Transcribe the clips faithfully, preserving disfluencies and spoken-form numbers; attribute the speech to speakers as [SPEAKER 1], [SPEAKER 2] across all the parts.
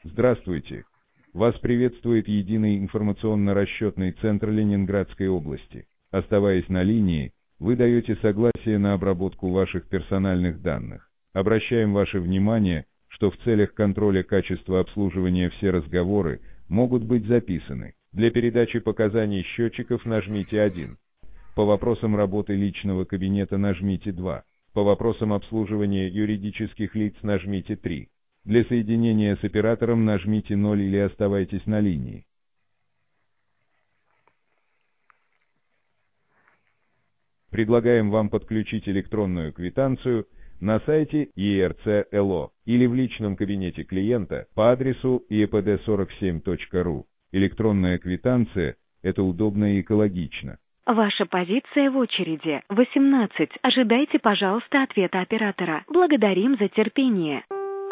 [SPEAKER 1] Здравствуйте. Вас приветствует Единый информационно-расчетный центр Ленинградской области. Оставаясь на линии, вы даете согласие на обработку ваших персональных данных. Обращаем ваше внимание, что в целях контроля качества обслуживания все разговоры могут быть записаны. Для передачи показаний счетчиков нажмите один. По вопросам работы личного кабинета нажмите два. По вопросам обслуживания юридических лиц нажмите три. Для соединения с оператором нажмите ноль или оставайтесь на линии. Предлагаем вам подключить электронную квитанцию на сайте и эр цэ эл о или в личном кабинете клиента по адресу и пэ дэ сорок семь точка ру. Электронная квитанция – это удобно и экологично.
[SPEAKER 2] Ваша позиция в очереди восемнадцать. Ожидайте, пожалуйста, ответа оператора. Благодарим за терпение.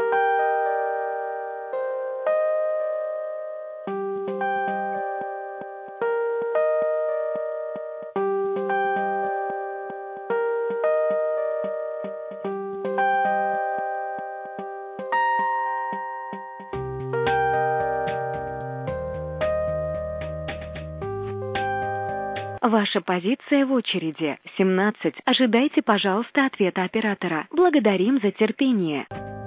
[SPEAKER 2] Ваша позиция в очереди семнадцать. Ожидайте, пожалуйста, ответа оператора. Благодарим за терпение.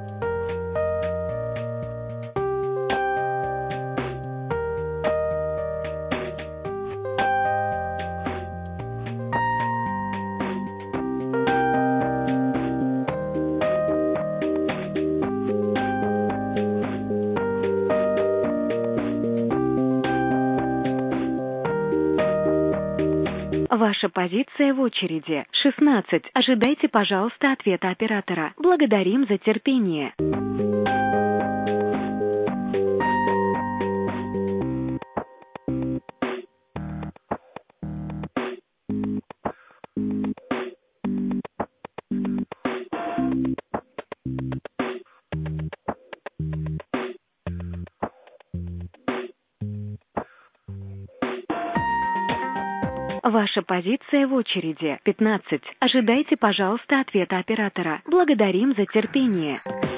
[SPEAKER 2] Ваша позиция в очереди шестнадцать. Ожидайте, пожалуйста, ответа оператора. Благодарим за терпение. Ваша позиция в очереди пятнадцать. Ожидайте, пожалуйста, ответа оператора. Благодарим за терпение.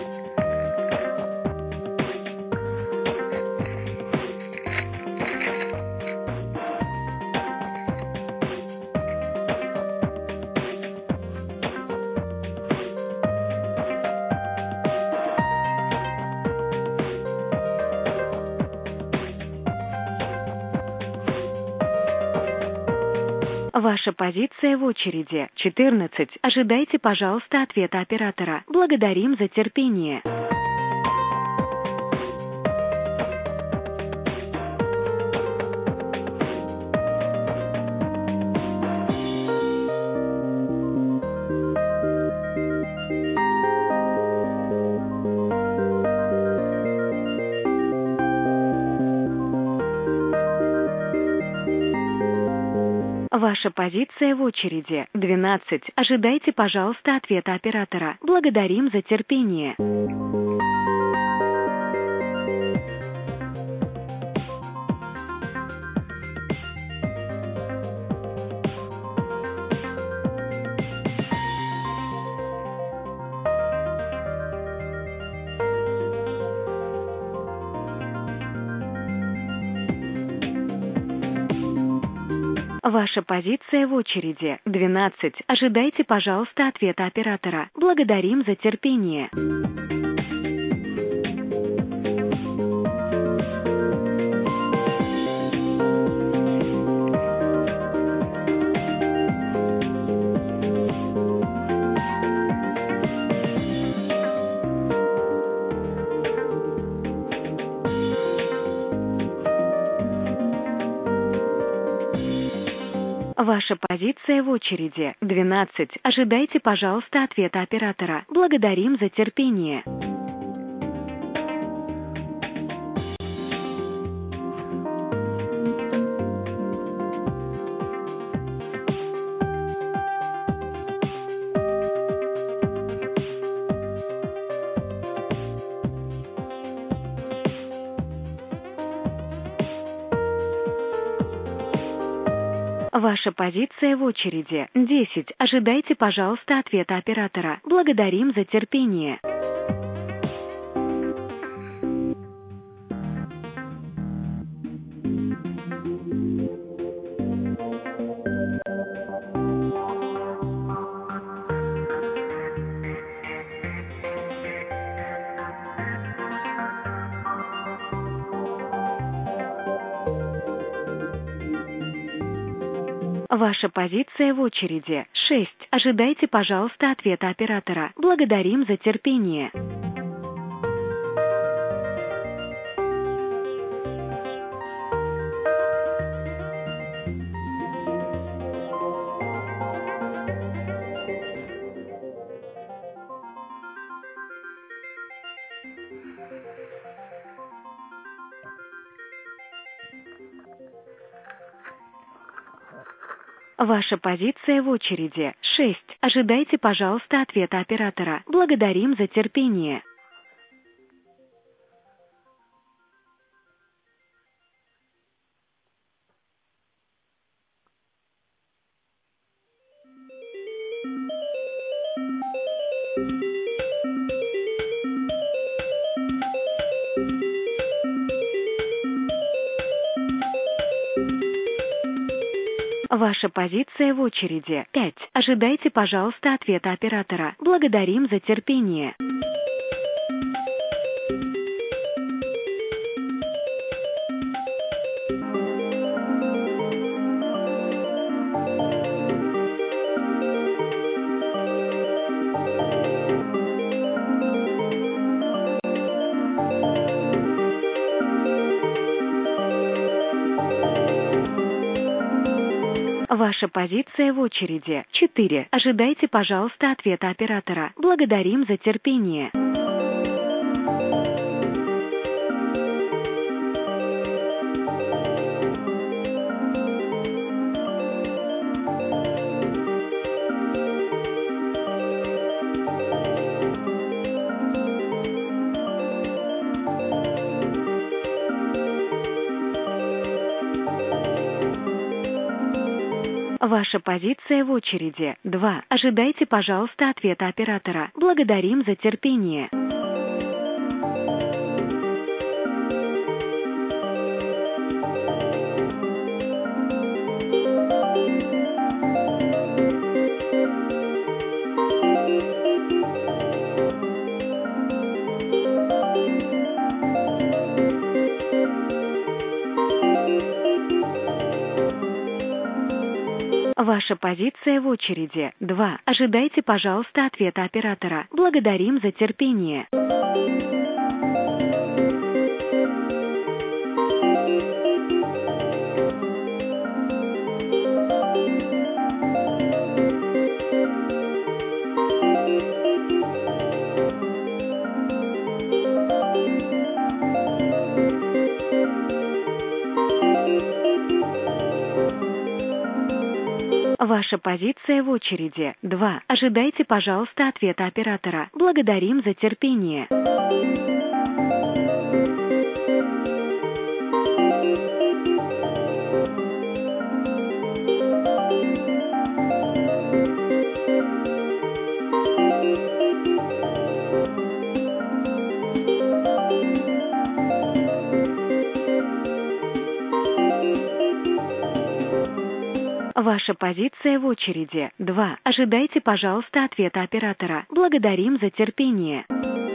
[SPEAKER 2] Ваша позиция в очереди четырнадцать. Ожидайте, пожалуйста, ответа оператора. Благодарим за терпение. Ваша позиция в очереди двенадцать. Ожидайте, пожалуйста, ответа оператора. Благодарим за терпение. Ваша позиция в очереди двенадцать. Ожидайте, пожалуйста, ответа оператора. Благодарим за терпение. Ваша позиция в очереди двенадцать. Ожидайте, пожалуйста, ответа оператора. Благодарим за терпение. Ваша позиция в очереди десять. Ожидайте, пожалуйста, ответа оператора. Благодарим за терпение. Ваша позиция в очереди шесть. Ожидайте, пожалуйста, ответа оператора. Благодарим за терпение. Ваша позиция в очереди шесть. Ожидайте, пожалуйста, ответа оператора. Благодарим за терпение. Ваша позиция в очереди пять. Ожидайте, пожалуйста, ответа оператора. Благодарим за терпение. Ваша позиция в очереди четыре. Ожидайте, пожалуйста, ответа оператора. Благодарим за терпение. Ваша позиция в очереди два. Ожидайте, пожалуйста, ответа оператора. Благодарим за терпение. Ваша позиция в очереди два. Ожидайте, пожалуйста, ответа оператора. Благодарим за терпение. Ваша позиция в очереди два. Ожидайте, пожалуйста, ответа оператора. Благодарим за терпение. Ваша позиция в очереди два. Ожидайте, пожалуйста, ответа оператора. Благодарим за терпение.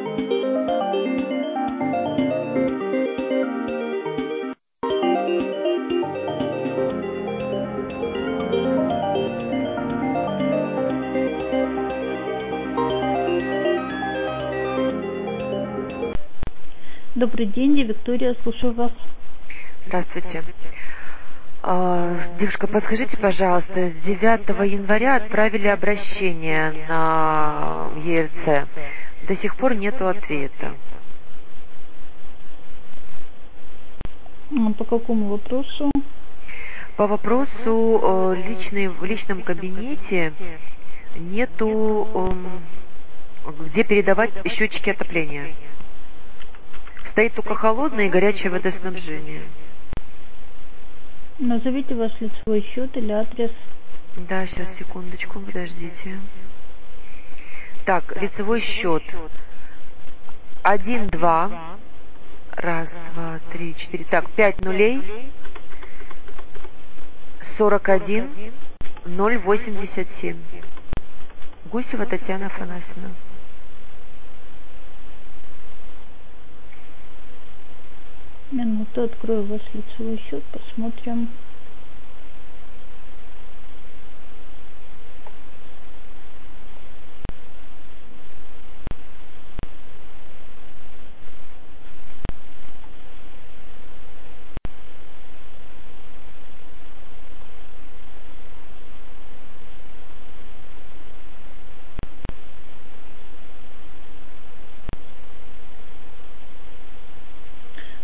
[SPEAKER 3] Добрый день, я Виктория, слушаю вас.
[SPEAKER 4] Здравствуйте. Девушка, подскажите, пожалуйста, девятого января отправили обращение на Е Р Ц. До сих пор нету ответа.
[SPEAKER 3] По какому вопросу?
[SPEAKER 4] По вопросу личный, в личном кабинете нету где передавать счетчики отопления. Стоит только холодное и горячее водоснабжение.
[SPEAKER 3] Назовите ваш лицевой счет или адрес.
[SPEAKER 4] Да, сейчас, секундочку, подождите. Так, лицевой счет. Один, два. Раз, два, три, четыре. Так, пять нулей. Сорок один. Ноль восемьдесят семь. Гусева Татьяна Афанасьевна.
[SPEAKER 3] Минуту, открою ваш лицевой счет, посмотрим.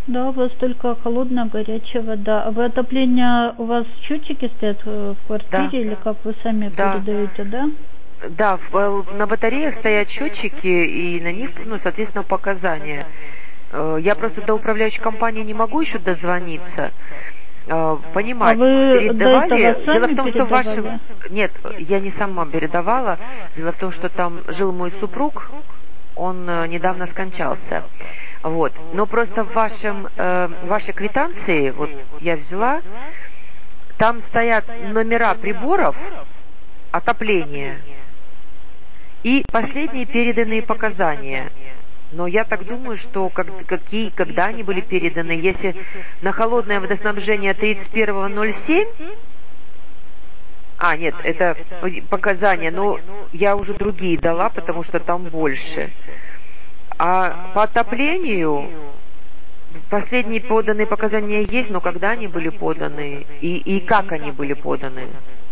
[SPEAKER 3] Да, у вас только холодная, горячая вода. А вы отопление, у вас счетчики стоят в квартире,
[SPEAKER 4] Да.
[SPEAKER 3] или как вы сами
[SPEAKER 4] Да.
[SPEAKER 3] передаете, да?
[SPEAKER 4] Да, в, на батареях стоят счетчики, и на них, ну, соответственно, показания. Я просто до управляющей компании не могу еще дозвониться, понимать,
[SPEAKER 3] А вы
[SPEAKER 4] передавали.
[SPEAKER 3] до этого
[SPEAKER 4] Дело
[SPEAKER 3] сами
[SPEAKER 4] в том, что в вашем...
[SPEAKER 3] передавали?
[SPEAKER 4] Нет, я не сама передавала. Дело в том, что там жил мой супруг, он недавно скончался. Вот. Но просто в вашем, э, вашей квитанции, вот я взяла, там стоят номера приборов отопления и последние переданные показания. Но я так думаю, что как, какие, когда они были переданы, если на холодное водоснабжение тридцать первого ноль семь, а, нет, это показания, но я уже другие дала, потому что там больше. А по отоплению последние поданные показания есть, но когда они были поданы и, и как они были поданы?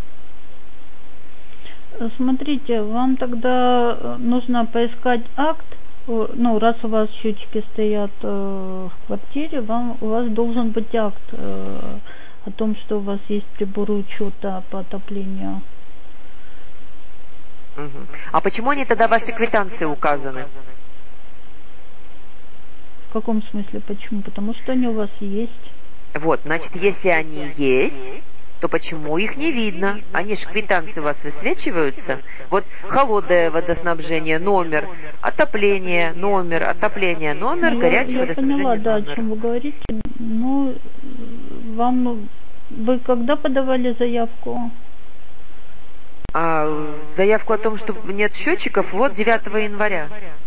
[SPEAKER 3] Смотрите, вам тогда нужно поискать акт. Ну, раз у вас счетчики стоят э, в квартире, вам, у вас должен быть акт э, о том, что у вас есть приборы учета по отоплению.
[SPEAKER 4] Угу. А почему они тогда в вашей квитанции указаны?
[SPEAKER 3] В каком смысле почему? Потому что они у вас есть.
[SPEAKER 4] Вот, значит, если они есть, то почему их не видно? Они же квитанции у вас высвечиваются. Вот холодное водоснабжение, номер, отопление, номер, отопление, номер,
[SPEAKER 3] ну,
[SPEAKER 4] горячее
[SPEAKER 3] я, я
[SPEAKER 4] водоснабжение,
[SPEAKER 3] поняла, да,
[SPEAKER 4] номер.
[SPEAKER 3] о чем вы говорите. Ну, вам, вы когда подавали заявку?
[SPEAKER 4] А, заявку о том, что нет счетчиков, вот девятого января.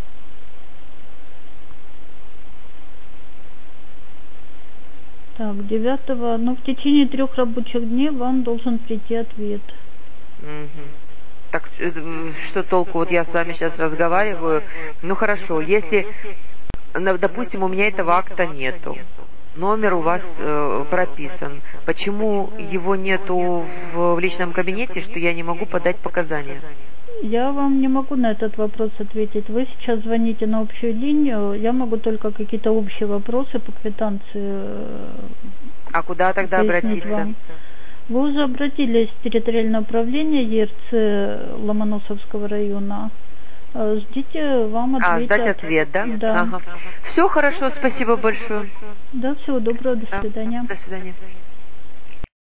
[SPEAKER 3] Так, девятого, ну, в течение трех рабочих дней вам должен прийти ответ.
[SPEAKER 4] Угу. Так что толку, вот я с вами сейчас разговариваю. Ну хорошо, если, допустим, у меня этого акта нету, номер у вас э, прописан, почему его нету в, в личном кабинете, что я не могу подать показания?
[SPEAKER 3] Я вам не могу на этот вопрос ответить. Вы сейчас звоните на общую линию, я могу только какие-то общие вопросы по квитанции.
[SPEAKER 4] А куда тогда обратиться?
[SPEAKER 3] Вам. Вы уже обратились в территориальное управление ЕРЦ Ломоносовского района. Ждите, вам ответят.
[SPEAKER 4] А, ждать ответ, да?
[SPEAKER 3] Да.
[SPEAKER 4] Ага. Все хорошо, спасибо большое.
[SPEAKER 3] Да, всего доброго, до
[SPEAKER 4] Да.
[SPEAKER 3] свидания.
[SPEAKER 4] До свидания.